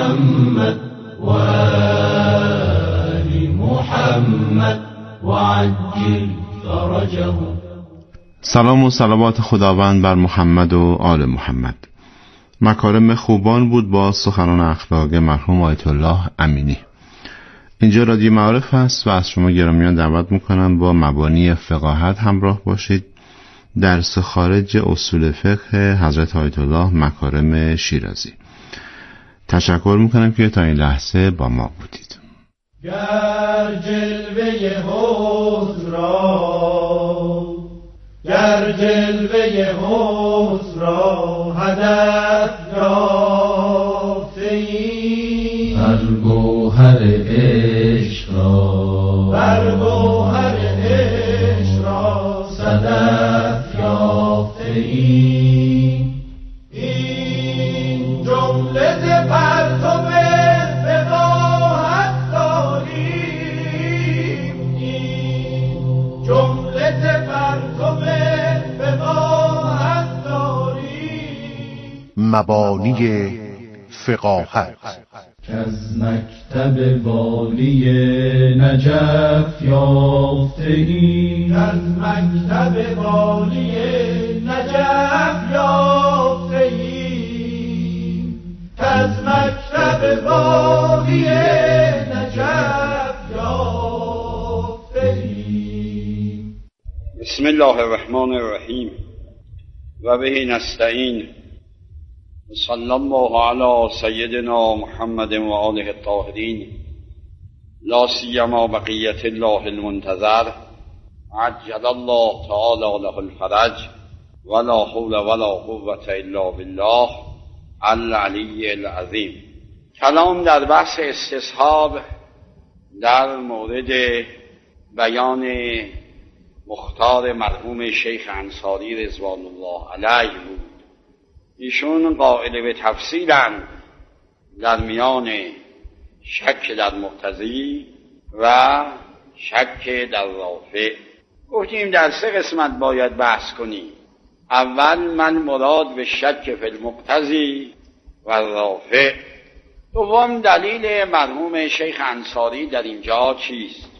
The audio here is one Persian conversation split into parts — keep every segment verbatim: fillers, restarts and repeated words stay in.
محمد وآل محمد وعجل فرجهم. سلام و صلوات خداوند بر محمد و آل محمد. مکارم خوبان بود با سخنان اخلاق مرحوم آیت الله امینی. اینجا رادیو معارف هست و از شما گرامیان دعوت میکنم با مبانی فقاهت همراه باشید. درس خارج اصول فقه حضرت آیت الله مکارم شیرازی. تشکر میکنم که تا این لحظه با ما بودید. گر جلوه حسن را گر جلوه حسن را هدف یافته‌ای، بر گوهر عشق را بر گوهر عشق را صدف یافته‌ای. این جمله ز پرتو فقاهت داریم، این جمله ز پرتو فقاهت داریم. مبانی فقاهت از مکتب والی نجف یافته‌ای، از مکتب والی نجف یافته‌ای، از مکتب والی نجف یافته‌ای. بسم الله الرحمن الرحیم و به نستعین. صلی الله علی سیدنا محمد و آله الطاهرین، لا سیما بقیت الله المنتظر، عجل الله تعالی له الفرج، ولا حول ولا قوة الا بالله العلی العظیم. کلام در بحث استصحاب در مورد بیان مختار مرحوم شیخ انصاری رضوان الله علیه بود. ایشون قائل به تفصیلند در میان شک در مقتضی و شک در رافع. گفتیم در سه قسمت باید بحث کنیم. اول من مراد به شک فی المقتضی و رافع. دوم دلیل مرحوم شیخ انصاری در اینجا چیست؟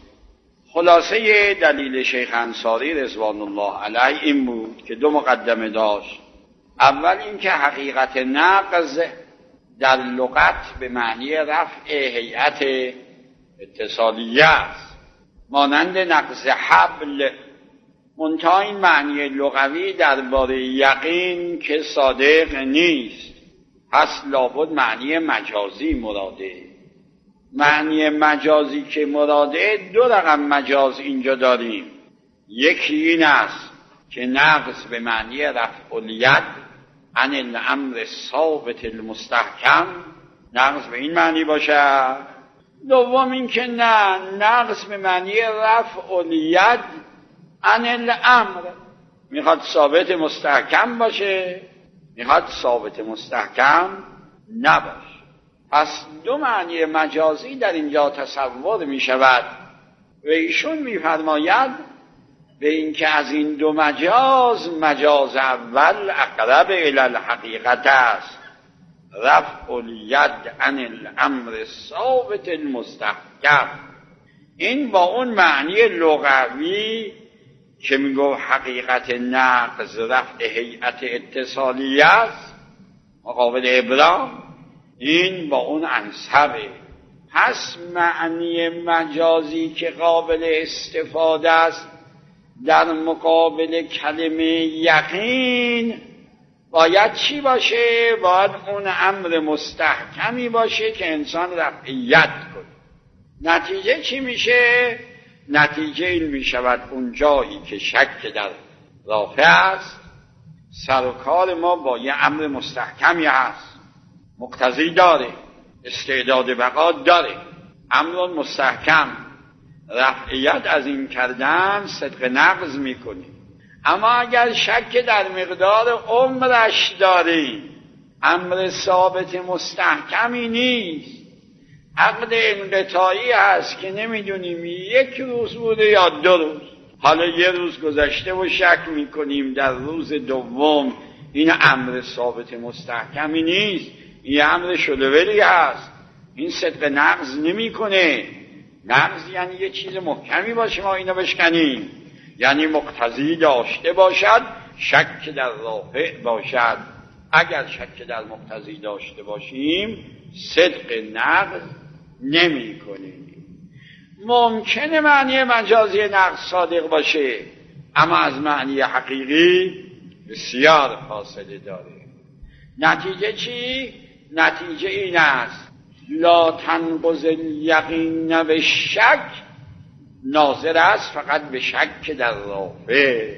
خلاصه دلیل شیخ انصاری رضوان الله علیه این بود که دو مقدمه داشت. اول اینکه حقیقت نقض در لغت به معنی رفع هیئت اتصالیه است، مانند نقض حبل. منتها این معنی لغوی درباره یقین که صادق نیست، پس لابد معنی مجازی مراده. معنی مجازی که مراده دو رقم مجاز اینجا داریم. یکی این است که نقض به معنی رفع الید عن الامر ثابت المستحکم، نقض به این معنی باشه. دوم این که نه، نقض به معنی رفع الید عن الامر، میخواد ثابت مستحکم باشه، میخواد ثابت مستحکم نباشه. پس دو معنی مجازی در اینجا تصور میشود و ایشون میفرماید به این که از این دو مجاز، مجاز اول اقرب الی الحقیقت است، رفع الید عن الامر ثابت المستحکم. این با اون معنی لغوی که میگو حقیقت نقض رفع هیئت اتصالیه است مقابل ابرام، این با اون انسبه. پس معنی مجازی که قابل استفاده است در مقابل کلمه یقین باید چی باشه؟ باید اون امر مستحکمی باشه که انسان رفعیت کنه. نتیجه چی میشه؟ نتیجه این میشود اون جایی که شک در رافع است، سر و کار ما با یه امر مستحکمی هست، مقتضی داره، استعداد بقا داره، امر مستحکم. رفعیت از این کردن صدق نقض میکنی. اما اگر شک در مقدار عمرش داری، امر ثابت مستحکمی نیست، عقد انقطاعی هست که نمیدونیم یک روز بوده یا دو روز، حالا یه روز گذشته و شک میکنیم در روز دوم، این امر ثابت مستحکمی نیست، این امر شلوولی هست. این صدق نقض نمیکنه. نقض یعنی یه چیز محکمی باشه ما اینو بشکنیم، یعنی مقتضی داشته باشد، شک در رافع باشد. اگر شک در مقتضی داشته باشیم صدق نقض نمی کنیم. ممکنه معنی مجازی نقض صادق باشه، اما از معنی حقیقی بسیار فاصله داره. نتیجه چی؟ نتیجه این است لا تنقض الیقین به شک، ناظر است فقط به شک در رافع،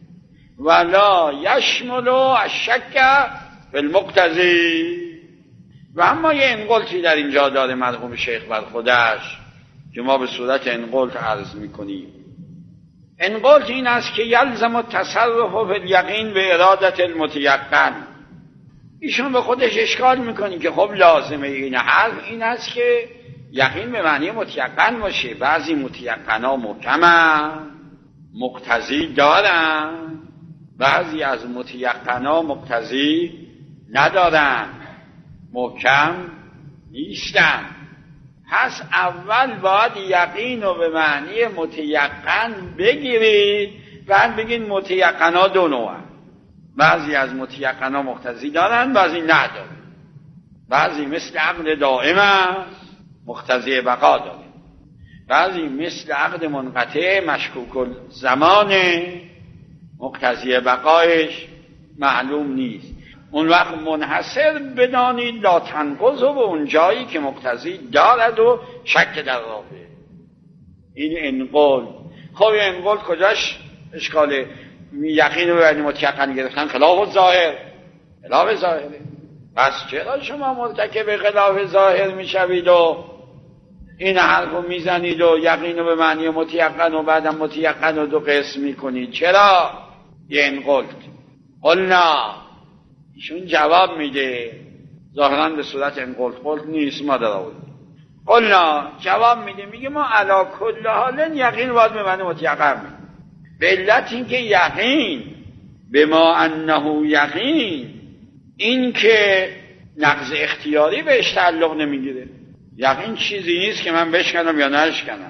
ولا یشمل الشک بالمقتضی. و اما یه انقلتی در اینجا داره مرحوم شیخ بر خودش که ما به صورت انقلت عرض میکنیم. انقلت این است که یلزم التصرف فی الیقین به ارادت المتیقن. ایشون به خودش اشکال میکنه که خب لازمه این حرف این است که یقین به معنی متیقن باشه. بعضی متیقنا محکمن، مقتضی دارن، بعضی از متیقنا مقتضی ندارن، محکم نیستن. پس اول باید یقین رو به معنی متیقن بگیرید، بعد بگید متیقنا دو نوعن. بعضی از متیقنا مقتضی دارن، بعضی ندارن. بعضی مثل عقد دائم است، مقتضی بقا داره. بعضی مثل عقد منقطع مشکوک الزمانه، مقتضی بقایش معلوم نیست. اون وقت منحصر بدانید لا تنقض و به اون جایی که مقتضی دارد و شک در رافع. این انقل. خب انقل کجاش اشکاله؟ یقین رو یعنی متیقن گرفتن خلاف ظاهر، خلاف ظاهره. پس چرا شما مرتکب خلاف ظاهر میشوید و این حرف رو میزنید و یقین رو به معنی متیقن و بعدم متیقن رو دو قسم میکنید؟ چرا؟ یه انقلت. قلنا، ایشون جواب میده، ظاهرا به صورت انقلت قلت نیست، ما در آورد. قلنا جواب میده، میگه ما علی کل حال یقین باید به معنی متیقن میده، به علت این که یقین به ما انه یقین، این که نقض اختیاری بهش تعلق نمیگیره. یقین چیزی نیست که من بشکنم یا نشکنم،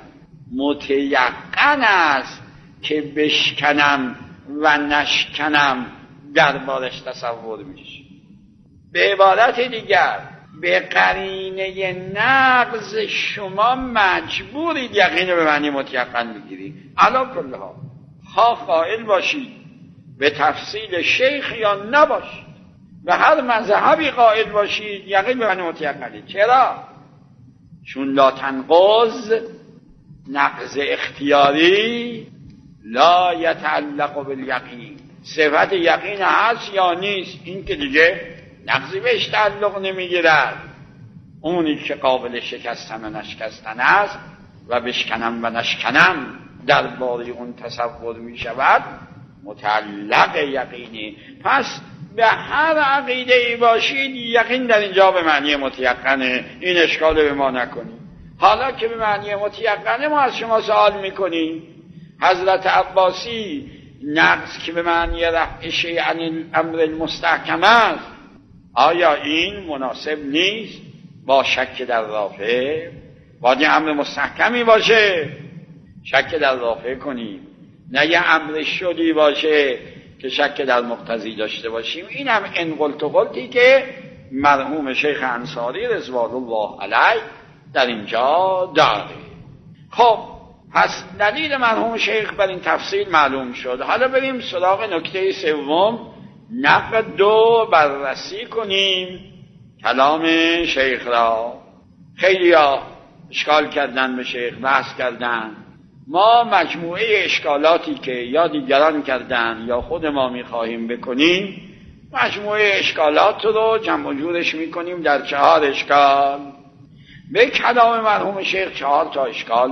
متیقن است که بشکنم و نشکنم دربارش تصور میشه. به عبارت دیگر به قرینه نقض شما مجبورید یقین به معنی متیقن بگیرید. علا کل ها خواه قائل باشید به تفصیل شیخ یا نباشید، و هر مذهبی قائل باشید یقین به معنی متیقنید. چرا؟ چون لا تنقض، نقض اختیاری، لا یتعلق بالیقین، صفت یقین هست یا نیست، این که دیگه نقضی بهش تعلق نمیگیرد. اونی که قابل شکستن و نشکستن است و بشکنم و نشکنم درباره اون تصور می شود متعلق یقینی. پس به هر عقیده ای باشید یقین در اینجا به معنی متیقنه، این اشکال به ما نکنید. حالا که به معنی متیقنه ما از شما سوال میکنیم، حضرت عباسی نقض که به معنی رفع شیء عن الامر المستحکم است، آیا این مناسب نیست با شک در رافع؟ باید یه امر مستحکمی باشه شک در رافع کنیم، نه یه امر شدی باشه که شک در مقتضی داشته باشیم. این هم انقلت و قلتی که مرحوم شیخ انصاری رضوان الله علیه در اینجا داره. خب پس دلیل مرحوم شیخ بر این تفصیل معلوم شد. حالا بریم سراغ نکته سوم، نقد و بررسی کنیم کلام شیخ را. خیلی ها اشکال کردن به شیخ، بحث کردن. ما مجموعه اشکالاتی که یا دیگران کردن یا خود ما میخواهیم بکنیم، مجموعه اشکالات رو جمع و جورش میکنیم در چهار اشکال. به کلام مرحوم شیخ چهار تا اشکال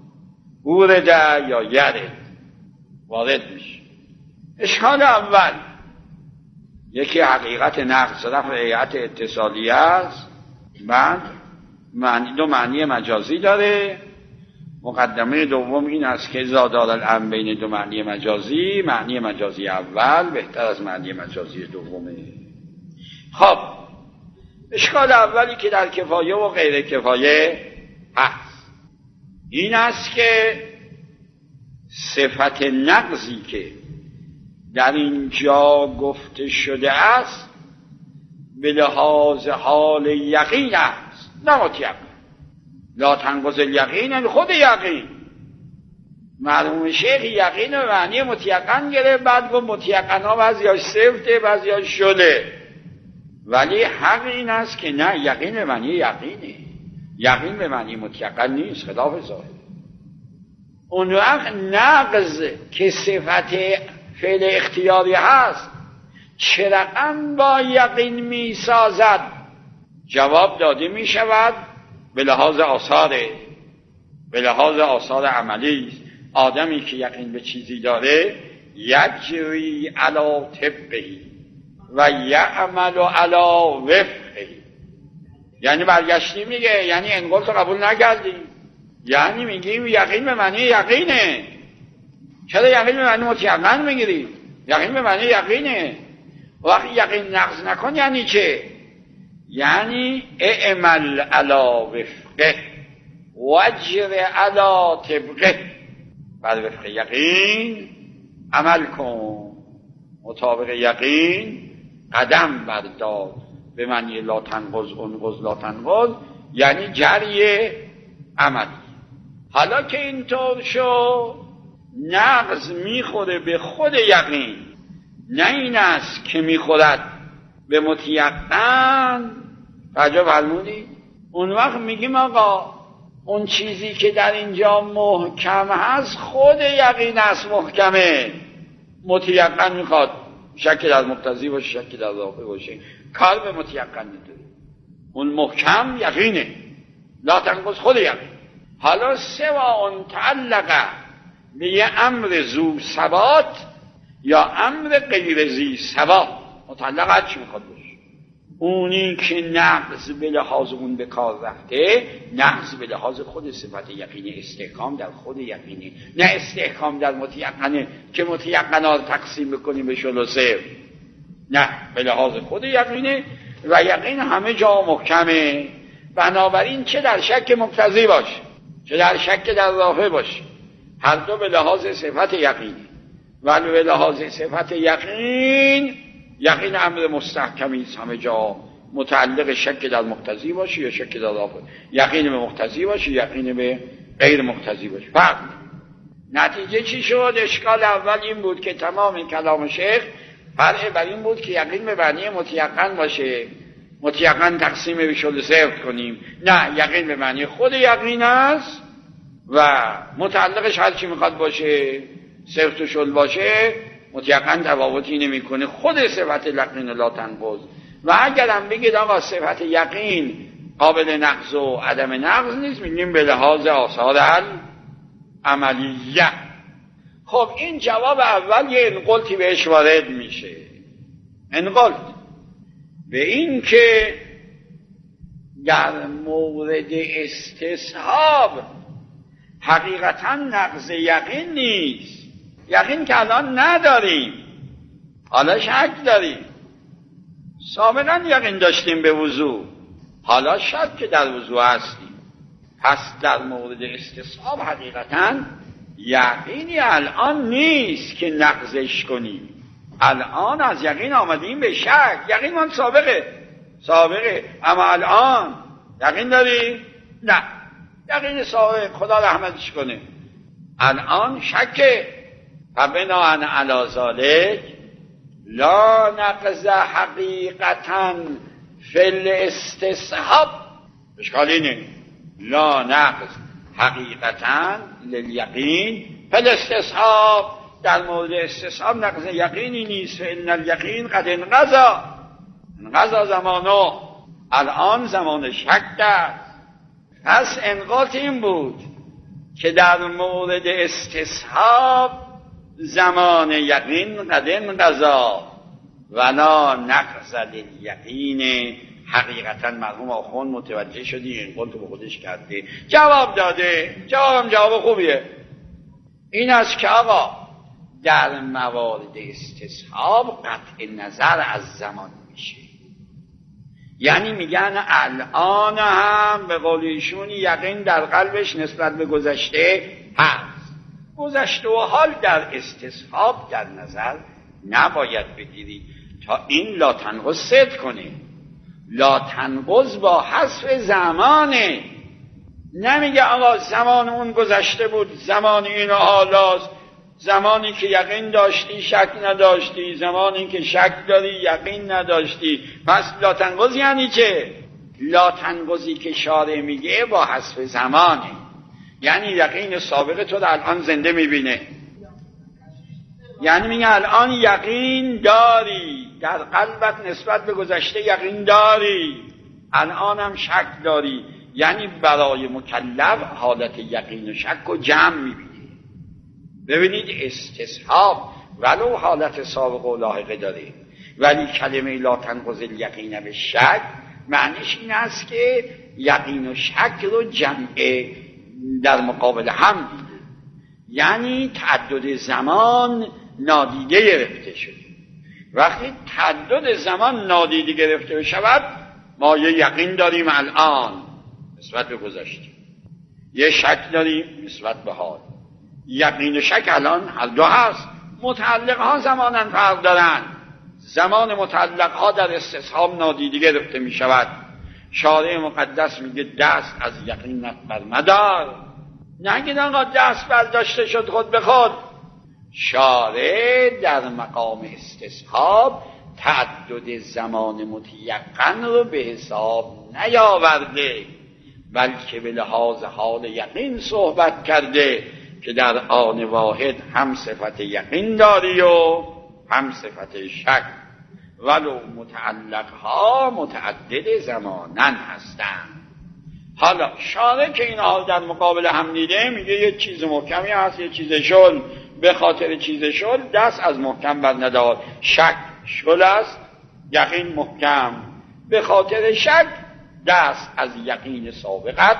ورده یا یرد وارد میشه. اشکال اول، یکی حقیقت نقض رفع هیئت اتصالیه است. بعد معنی دو معنی مجازی داره. مقدمه دوم این است که اذا دار الامر بین دو معنی مجازی، معنی مجازی اول بهتر از معنی مجازی دومه. خب اشکال اولی که در کفایه و غیر کفایه هست این است که صفت نقضی که در اینجا گفته شده است به لحاظ حال یقین است، نه متیقن. لا تنقض الیقین، خود یقین. مرحوم شیخ یقین و معنی متیقن گرفت، بعد گفت متیقن ها بعضیاش صفته بعضیاش شده، ولی حق این است که نه، یقین به معنی یقینه، یقین به معنی متیقن نیست، خلاف ظاهر. اون وقت نقض که صفت فعل اختیاری هست چه رقم با یقین می سازد؟ جواب داده می شود به لحاظ آثاره، به لحاظ آثار عملی. آدمی که یقین به چیزی داره یجری علی طبقی و یعمل علی وفقی. یعنی برگشتیم میگه، یعنی انقل تو قبول نکردیم، یعنی میگیم یقین به معنی یقینه. چرا یقین به معنی متیقن میگیری؟ یقین به معنی یقینه. وقتی یقین نقض نکن یعنی چه؟ یعنی اعمل علی وفقه واجر علی طبقه، بر وفق یقین عمل کن، مطابق یقین قدم بردار. به معنی لا تنقض انقض لا تنقض یعنی جری عمل. حالا که اینطور شد نقض میخوره به خود یقین، نه این است که میخورد به متیقن. راجع فرمودید اون وقت میگیم آقا اون چیزی که در اینجا محکم هست خود یقین است، محکمه. متیقن میخواد شک در مقتضی باشه، شک در ضابطه باشه، کار به متیقن نداره. اون محکم یقینه، لا تنقض خود یقین. حالا سواء تعلق به یه امر ذو ثبات یا امر غیر ذی ثبات، متعلق هر چی میخواد باشه. اونی که نقض به لحاظ اون به کار رفته، نقض به لحاظ خود صفت یقینی، استحکام در خود یقینی، نه استحکام در متیقنه که متیقنا رو تقسیم بکنیم به ثلثه. نه، به لحاظ خود یقینه و یقین همه جا محکمه. بنابراین چه در شک مقتضی باشه چه در شک در رافع باشه، هر دو به لحاظ صفت یقینی. ولی به لحاظ صفت یقین، یقین امر مستحکمی است، همه جا متعلق شک در مقتضی باشه یا شک در رافع، یقین به مقتضی باشه یقین به غیر مقتضی باشه. فرق. نتیجه چی شد؟ اشکال اول این بود که تمام کلام شیخ فرع بر این بود که یقین به معنی متیقن باشه، متیقن تقسیم به ثلثه کنیم. نه، یقین به معنی خود یقین است و متعلقش هر چی میخواد باشه، صفت و شل باشه، متیقن تفاوتی نمیکنه، خود صفت یقین لا تنقض. و اگرم بگید آقا صفت یقین قابل نقض و عدم نقض نیست، میگیم به لحاظ آثار عملیه. خب این جواب اول یه انقلتی بهش وارد میشه. انقلت به این که در مورد استصحاب حقیقتا نقض یقین نیست. یقین که الان نداریم، حالا شک داریم. سابقا یقین داشتیم به وضوع، حالا شک که در وضوع هستیم. پس در مورد استصحاب حقیقتا یقینی الان نیست که نقضش کنیم. الان از یقین آمدیم به شک. یقین من سابقه سابقه اما الان یقین داری؟ نه، یقین سابقه خدا رحمتش کنه. الان شکه. فبناء علی ذلک لا نقض حقیقتا فی الاستصحاب. اشکال اینه، لا نقض حقیقتا لیقین فی الاستصحاب. در مورد استصحاب نقض یقینی نیست. فإن الیقین قد انقضا، انقضا زمانه، الان زمان شک است. پس انقاط این بود که در مورد استصحاب زمان یقین قد انقضا ولا نقض لیقین. حقیقتا مرحوم آخوند متوجه شدی انقاط رو به خودش کرده، جواب داده. جوابم جواب خوبیه. این است که آقا در موارد استصحاب قطع نظر از زمان میشه. یعنی میگن الان هم به قول ایشون یقین در قلبش نسبت به گذشته هست. گذشته و حال در استصحاب در نظر نباید بگیری تا این لا تنقض صدق کنه. لا تنقض با حذف زمانه، نمیگه آقا زمان اون گذشته بود، زمان این حالاست، زمانی که یقین داشتی شک نداشتی، زمانی که شک داری یقین نداشتی. پس لا تنقض یعنی چه؟ لا تنقضی که شارع میگه با حذف زمانه، یعنی یقین سابق تو در الان زنده میبینه. یعنی میگه الان یقین داری، در قلبت نسبت به گذشته یقین داری، الان هم شک داری. یعنی برای مکلف حالت یقین و شک و جمع میبینه. ببینید استصحاب ولو حالت سابق و لاحقه داره، ولی کلمه لا تنقض الیقین به شک معنیش این است که یقین و شک رو جمع در مقابل هم دیده، یعنی تعدد زمان نادیده گرفته شده. وقتی تعدد زمان نادیده گرفته بشود ما یه یقین داریم الان نسبت به گذشته، یه شک داریم نسبت به حال. یقین و شک الان هر دو هست. متعلق ها زمانا فرق دارن. زمان متعلق ها در استصحاب نادیده گرفته می شود. شارع مقدس میگه دست از یقین بر مدار، نگید آقا دست برداشته شد خود به خود. شارع در مقام استصحاب تعدد زمان متیقن رو به حساب نیاورده، بلکه به لحاظ حال یقین صحبت کرده که در آن واحد هم صفت یقین داری و هم صفت شک، ولو متعلقها متعدد زمانن هستند. حالا شارع که این حال در مقابل هم دیده میگه یه چیز محکمی هست، یه چیز شل، به خاطر چیز شل دست از محکم بر ندار. شک شل است، یقین محکم، به خاطر شک دست از یقین سابقت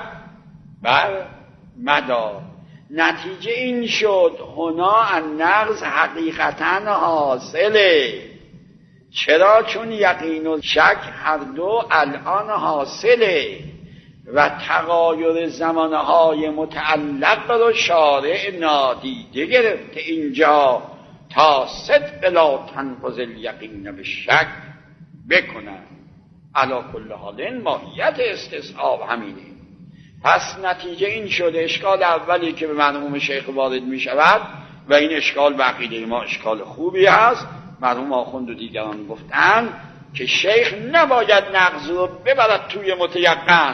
بر مدار. نتیجه این شد هنا النقض حقیقتا حاصله. چرا؟ چون یقین و شک هر دو الان حاصله و تغایر زمانهای متعلق رو شارع نادیده گرفته اینجا تا صدق لا تنقض الیقین به شک بکنن. علی کل حال ماهیت استصحاب همینه. پس نتیجه این شده اشکال اولی که به مرحوم شیخ وارد می شود و این اشکال به عقیده ما اشکال خوبی هست. مرحوم آخوند و دیگران گفتن که شیخ نباید نقض رو ببرد توی متیقن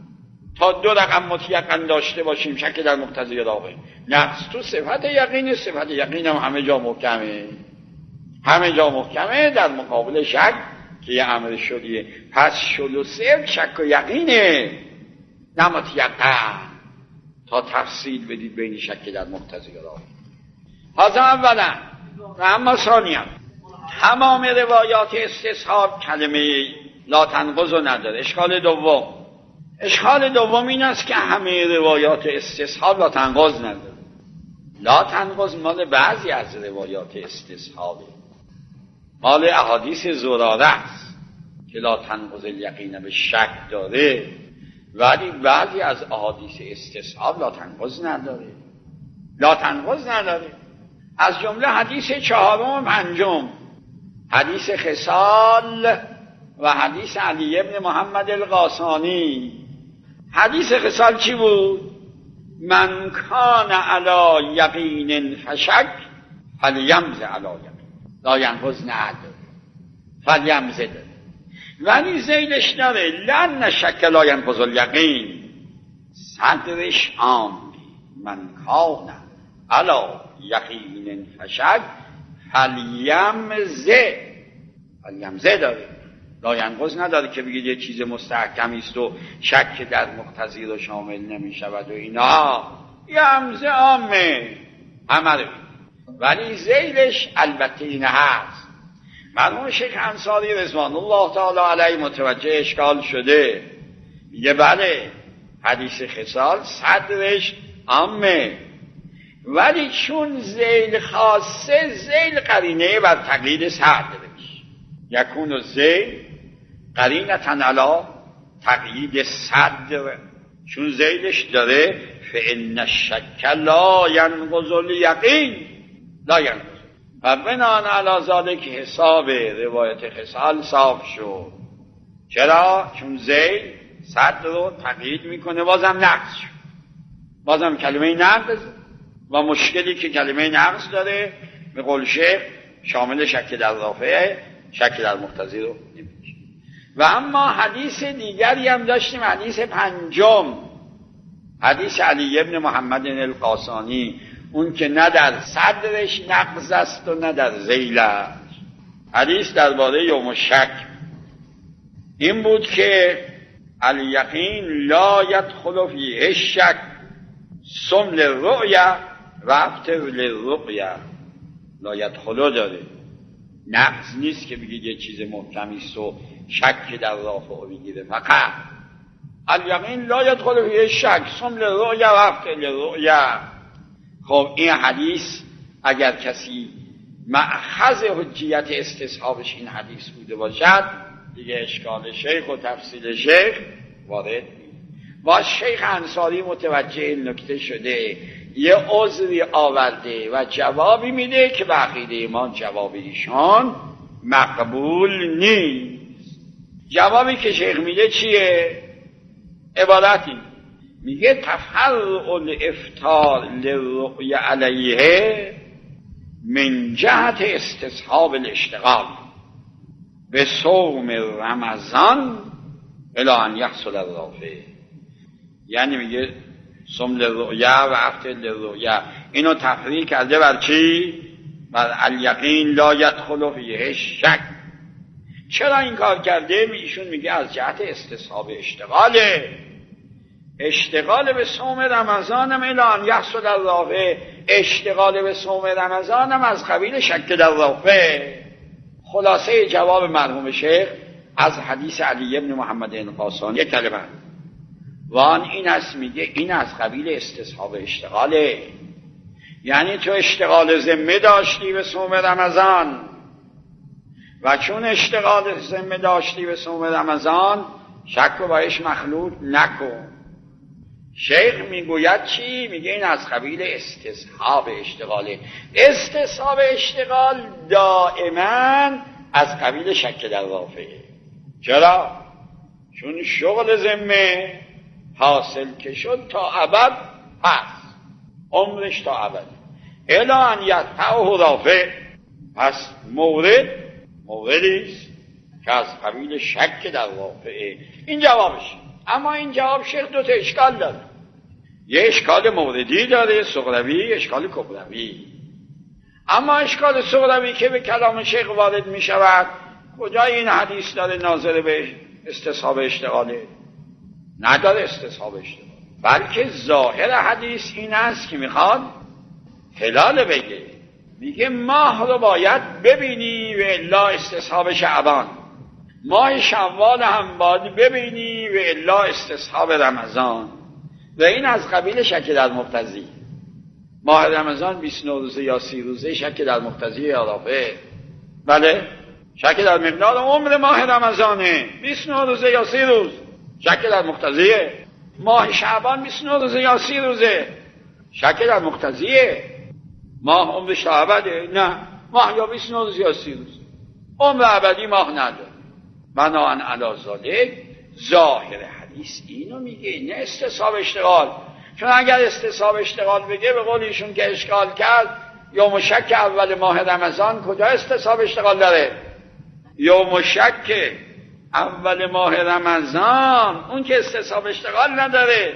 تا دو رقم متیقن داشته باشیم شک در مقتضی راغب. نقض تو صفت یقین، صفت یقین هم همه جا محکمه، همه جا محکمه در مقابل شک که یه امر شدیه. پس شل و صفت شک و یقینه نه متیقن، تا تفصیل بدید بین شک در مقتضی راغب. حاضر اولا و اما ثانیا تمام روایات استصحاب کلمه لا تنقض رو نداره. اشکال دوم اشکال دوم این است که همه روایات استصحاب لا تنقض نداره. لا تنقض مال بعضی از روایات استصحابه، مال احادیث زراره است که لا تنقض الیقین به شک داره، ولی بعضی از احادیث استصحاب لا تنقض نداره. لا تنقض نداره. از جمله حدیث چهارم و پنجم، حدیث خصال و حدیث علی ابن محمد القاسانی. حدیث خصال چی بود؟ من کان علی یقین فشک فلیمز علی یقین. لا ینقض نداره، فلیمز داره، ولی زیدش داره لن شک لا ینقض الیقین. صدرش عام من کان علی یقین فشک فلیمزه، فلیمزه داره، لا ینقض نداره که بگید یه چیز مستحکمی است و شک در مقتضی رو شامل نمی شود و اینا. یمزه عامه عمله، ولی زیلش البته این هست. مرحوم شیخ انصاری رضوان الله تعالی علیه متوجه اشکال شده، میگه بله حدیث خصال صدرش عامه، ولی چون ذیل خاصه، ذیل قرینه بر تقلید صدرش، یکون ذیل قرینتن علی تقیید صدر، چون زیدش داره فإن الشک لا ینقض الیقین لا ینقض، و بناء علی ذلک حساب روایت خصال صاف شد. چرا؟ چون زید صدر رو تقیید میکنه، بازم نقض شد، بازم کلمه نقض و مشکلی که کلمه نقض داره به قول شیخ شامل شک در رافعه، شک در مقتضی رو نمیشه. و اما حدیث دیگری هم داشتیم، حدیث پنجم، حدیث علی ابن محمد القاسانی، اون که نه در صدرش نقض است و نه در ذیلش. حدیث درباره یوم شک این بود که الیقین لا یدخل فیه الشک صم للرؤیا و افطر للرؤیا. لا یدخل داره، نقض نیست که بگید یه چیز محکمی است و شک در رافع بگیره، فقط الیقین لا یدخل فیه الشک صم للرؤیا و افطر للرؤیا. خب این حدیث اگر کسی مأخذ حجیت استصحابش این حدیث بوده باشد، دیگه اشکال شیخ و تفصیل شیخ وارد نیست. باز شیخ انصاری متوجه این نکته شده، یه عذری آورده و جوابی میده که به عقیده ایمان جواب ایشان مقبول نیست. جوابی که شیخ میده چیه؟ عبارتی میگه تفرع الافتار للرؤیا علیه من جهت استصحاب الاشتغال به صوم رمضان الی ان یحصل الرافع. یعنی میگه صوم للرؤیا و افطر للرؤیا، اینو تفریع کرده بر چی؟ بر الیقین لا یدخل فیه الشک. چرا این کار کرده؟ ایشون میگه از جهت استصحاب اشتغاله، اشتغال به صوم رمضانم الی ان یحصل الرافع، اشتغال به صوم رمضانم از قبیل شک در رافع. خلاصه جواب مرحوم شیخ از حدیث علی ابن محمد القاسانی یک کلمه وان این است، میگه این از قبیل استصحاب اشتغاله. یعنی تو اشتغال ذمه داشتی به صوم رمضان و چون اشتغال ذمه داشتی به صوم رمضان شک رو باش مخلوط نکن. شیخ میگوید چی؟ میگه این از قبیل استصحاب اشتغاله. استصحاب اشتغال دائما از قبیل شک در رافعه. چرا؟ چون شغل ذمه حاصل که شد تا ابد پس عمرش تا ابد الی ان یدفعه رافع، پس مورد موردیست که از قبیل شک در رافعه. این جوابش. اما این جواب شیخ دو تا اشکال داره، یه اشکال موردی داره صغروی، اشکال کبروی. اما اشکال صغروی که به کلام شیخ وارد می شود، کجای این حدیث داره ناظر به استصحاب اشتغاله؟ نداره استصحاب اشتغال، بلکه ظاهر حدیث این است که میخواد هلال بگه، میگه ماه رو باید ببینی و الا استصحاب شعبان، ماه شوال هم باید ببینی و الا استصحاب رمضان. و این از قبیل شک در مقتضی. ماه رمضان بیست و نه روزه یا سی روزه شک در مقتضی عرفه، بله شک در مقدار عمر ماه رمضانه، بیست و نه روزه یا سی روز شک در مقتضیه. ماه شعبان بیست و نه روزه یا سی روزه شک در مقتضیه. ماه عمرش تا ابده؟ نه، ماه یا بیست و نه روز یا سی روز، عمر ابدی ماه نداره. بناهن علی ذالک ظاهر حدیث اینو میگه، نه استصحاب اشتغال. چون اگر استصحاب اشتغال بگه به قول ایشون که اشکال کرد، یوم شک اول ماه رمضان کجا استصحاب اشتغال داره؟ یوم شک اول ماه رمضان اون که استصحاب اشتغال نداره.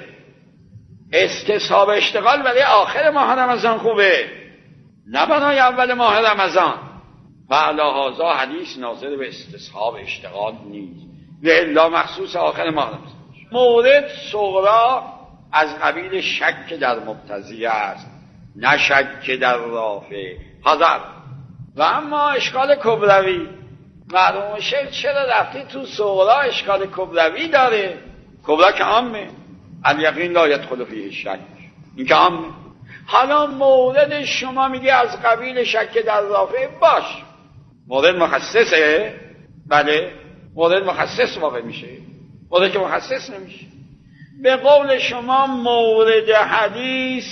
استصحاب اشتغال برای آخر ماه رمضان خوبه، نه برای اول ماه رمضان. و علی هذا حدیث ناظر به استصحاب اشتغال نیست، و الا مخصوص آخر ماه رمضان. مورد صغرا از قبیل شک در مقتضی است، نه شک در رافع. حاضر. و اما اشکال کبروی، مرحوم شیخ چرا رفتی تو صغرا اشکال کبروی داره؟ کبرا که عامه، الیقین لا یدخل فیه الشک، این که عامه. حالا مورد شما میگه از قبیل شک در رافع، باش مورد مخصصه، بله، مورد مخصص واقع میشه، مورد که مخصص نمیشه. به قول شما مورد حدیث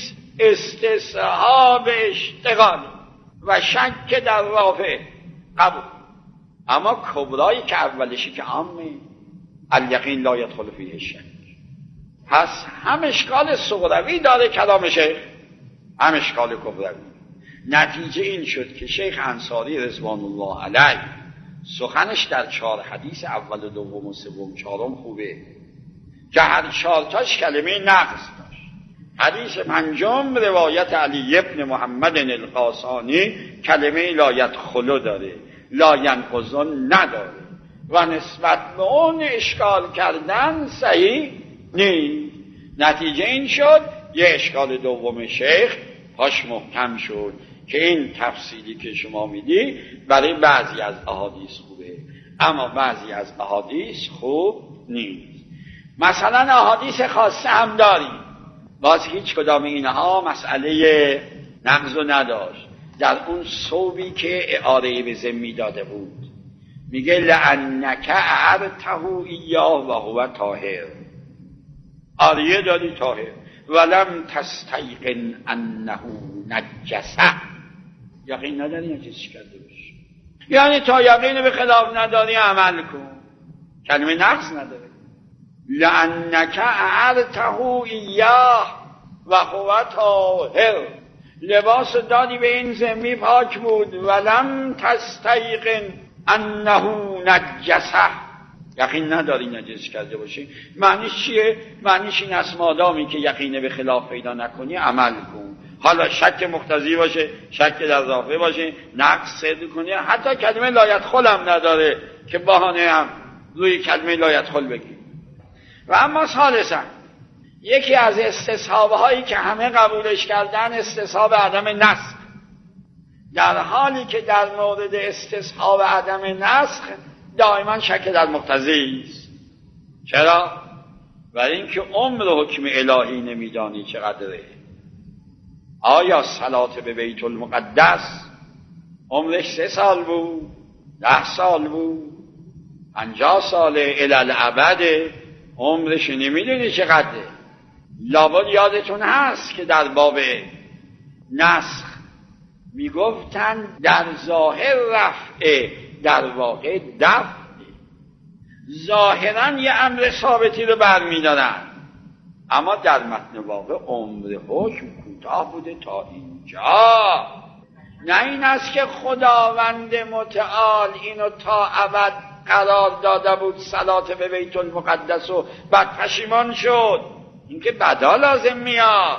استصحاب اشتغال و شک در رافع قبول، اما کبرایی که اولشی که عامه الیقین لا یدخل فیه شک. پس هم اشکال صغروی داره کلام شیخ، هم اشکال کبروی. نتیجه این شد که شیخ انصاری رضوان الله علیه سخنش در چهار حدیث اول و دوم و سوم چهارم خوبه که هر چهار تاش کلمه نقص داشت. حدیث پنجم روایت علی ابن محمد القاسانی کلمه لا یدخل داره، لا ینقض نداره و نسبت به اون اشکال کردن صحیح نیست. نتیجه این شد یه اشکال دوم شیخ پاش محکم شد که این تفصیلی که شما میدی برای بعضی از احادیث خوبه، اما بعضی از احادیث خوب نیست. مثلا احادیث خاصه هم داریم، باز هیچ کدام اینها مسئله نقض نداشت. در اون صوبی که اعاره به ذمی داده بود میگه لعنک اعرته ایاه و هو طاهر، آریه دادی طاهر، ولم تستیقن انه نجسه، یقین نداری نجسی کرده باشه، یعنی تا یقین به خلاف نداری عمل کن، کلمه نقص نداره. لعنک اعرته ایاه و هو طاهر، لباس دادی به این ذمی پاک بود، ولم تستیقن انه نجسه، یقین نداری نجس کرده باشی. معنیش چیه؟ معنیش این است مادامی که یقین به خلاف پیدا نکنی عمل کن، حالا شک مقتضی باشه، شک در اضافه باشه، نقص صدر کنی، حتی کلمه لا یدخل هم نداره که بهانه هم روی کلمه لا یدخل بگی. و اما ثالثا یکی از استصحاب هایی که همه قبولش کردن استصحاب عدم نسخ، در حالی که در مورد استصحاب عدم نسخ دائما شک در مقتضی است. چرا؟ برای اینکه عمر حکم الهی نمیدانی چقدره. آیا صلات به بیت المقدس عمرش سه سال بود، ده سال بود، پنجاه ساله، الالعبد عمرش نمیدونی چقدره؟ لابد یادتون هست که در باب نسخ میگفتن در ظاهر رفع، در واقع دفع. ظاهرا یه امر ثابتی رو برمیدارن، اما در متن واقع عمر حکم کوتاه بوده تا اینجا. نه این است که خداوند متعال اینو تا ابد قرار داده بود صلات به بیت المقدس و بعد پشیمان شد، اینکه بدا لازم میاد،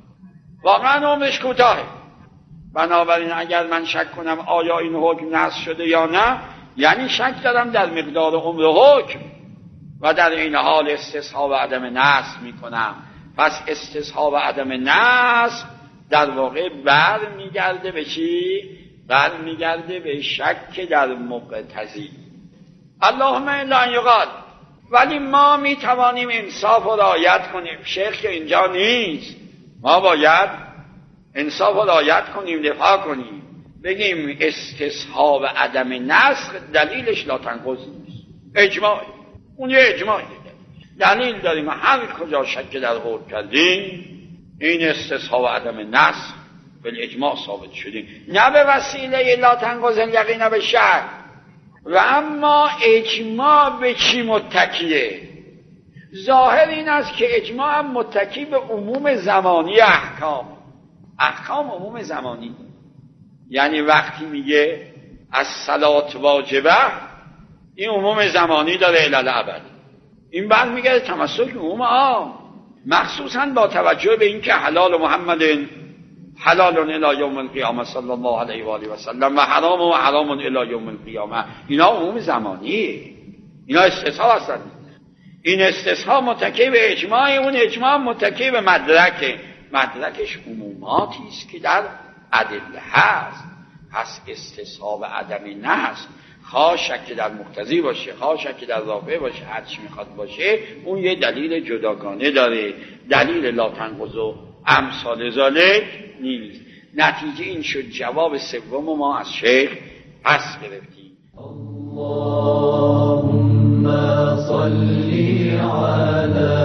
واقعا عمرش کوتاهه. بنابراین اگر من شک کنم آیا این حکم نسخ شده یا نه، یعنی شک دارم در مقدار عمر حکم و در این حال استصحاب عدم نسخ میکنم. پس استصحاب عدم نسخ در واقع بر میگرده به چی؟ بر میگرده به شک در مقتضی. اللهم الا ان یقال، ولی ما میتوانیم انصاف و رعایت کنیم. شیخ که اینجا نیست، ما باید انصاف و رعایت کنیم، دفاع کنیم، بگیم استصحاب عدم نسخ دلیلش لا تنقض نیست، اجماع، اون یه اجماعی دلیل داریم. هر کجا شک در حکم کردیم این استصحاب عدم نسخ بالاجماع ثابت شدیم، نه به وسیله لا تنقض یقین به شک. و اما اجماع به چی متکیه؟ ظاهر این است که اجماع هم متکی به عموم زمانی احکام. احکام عموم زمانی، یعنی وقتی میگه از صلات واجبه، این عموم زمانی داره الالعبد. این بعد میگه تمسک عموم عام، مخصوصا با توجه به اینکه حلال محمد حلال الی یوم القیامه صلی الله علیه و آله و سلم و حرام و حرام الی یوم القیامه، اینا عموم زمانیه، اینا استصحاب هستن. این استصحاب متکی به اجماع، اون اجماع متکی به مدرک، مدرکش عموماتی است که در ادله هست. پس استصحاب عدم نسخ، خواه شک در مقتضی باشه، خواه شک در رافع باشه، هر چی میخواد باشه، اون یه دلیل جداگانه داره، دلیل لا تنقض و امثال ذالک نیست. نتیجه این شد جواب سوم ما از شیخ پس گرفتیم. اللهم صل على